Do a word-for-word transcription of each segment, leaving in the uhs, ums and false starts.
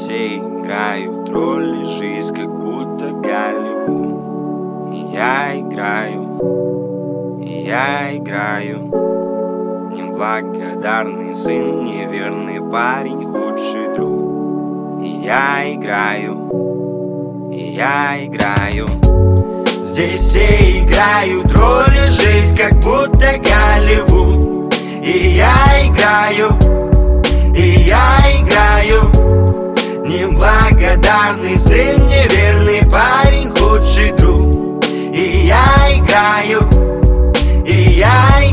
все играют роли, жизнь как будто Голливуд. И я играю, и я играю. Неблагодарный сын, неверный парень, худший друг. И я играю, и я играю. Здесь все играют роли, жизнь как будто Голливуд. И я играю, и я играю. Неблагодарный сын, неверный парень, худший друг. И я играю, и я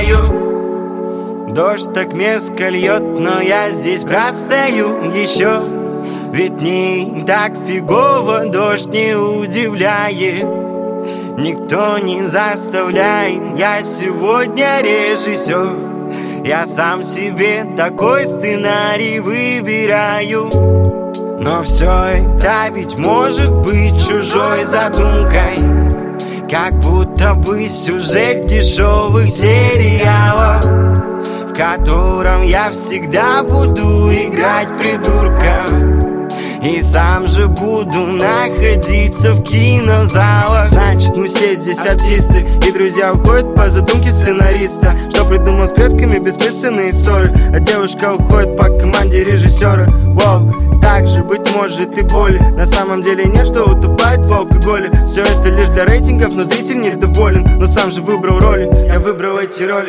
играю. Дождь так мерзко льет, но я здесь простою еще. Ведь не так фигово, дождь не удивляет. Никто не заставляет, я сегодня режиссер. Я сам себе такой сценарий выбираю. Но все это ведь может быть чужой задумкой, как будто бы сюжет дешевых сериалов, в котором я всегда буду играть придурка. И сам же буду находиться в кинозалах. Значит, мы все здесь артисты, и друзья уходят по задумке сценариста, что придумал с предками бессмысленные ссоры. А девушка уходит по команде режиссера. Воу, так же, быть может, и боли. На самом деле нет, что утопает в алкоголе. Все это лишь для рейтингов, но зритель недоволен. Но сам же выбрал роли, я выбрал эти роли.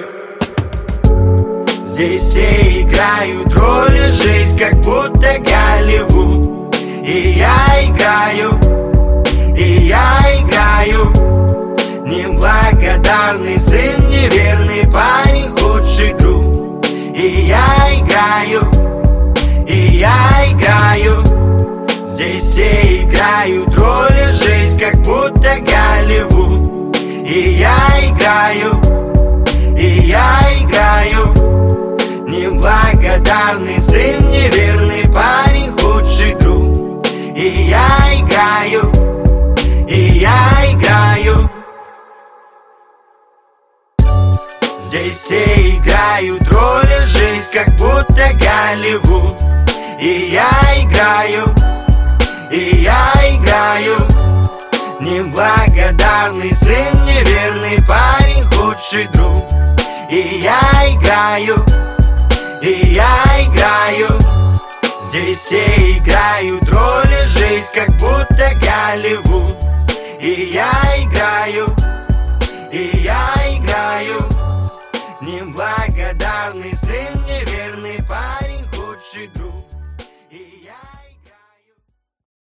Здесь все играют роли, жизнь как будто Голливуд. И я играю, и я играю. Неблагодарный сын, неверный парень, худший друг. И я играю, и я играю. Здесь все играют роли, жизнь как будто Голливуд. И я играю, и я играю. Неблагодарный сын, неверный парень, худший друг. И я играю, и я играю. Здесь все играют роли, жизнь как будто Голливуд. И я играю, и я играю. Неблагодарный сын, неверный парень, худший друг. И я играю, и я играю. Здесь все играют роли, жизнь как будто Голливуд. И я играю, и я играю. Неблагодарный сын.